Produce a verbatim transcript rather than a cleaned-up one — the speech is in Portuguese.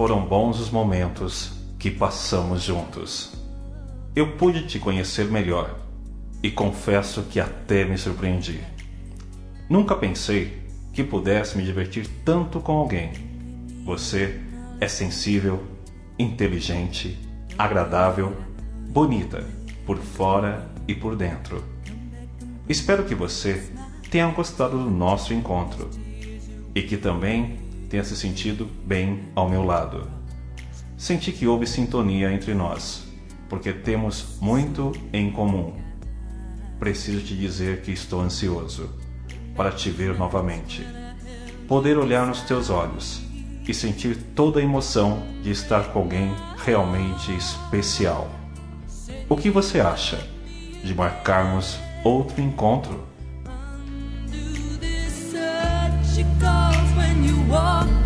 foram bons os momentos que passamos juntos. Eu pude te conhecer melhor e confesso que até me surpreendi. Nunca pensei que pudesse me divertir tanto com alguém. Você é sensível, inteligente, agradável, bonita, por fora e por dentro. Espero que você tenha gostado do nosso encontro e que também tenha se sentido bem ao meu lado. Senti que houve sintonia entre nós, porque temos muito em comum. Preciso te dizer que estou ansioso para te ver novamente, poder olhar nos teus olhos e sentir toda a emoção de estar com alguém realmente especial. O que você acha de marcarmos outro encontro? She calls when you walk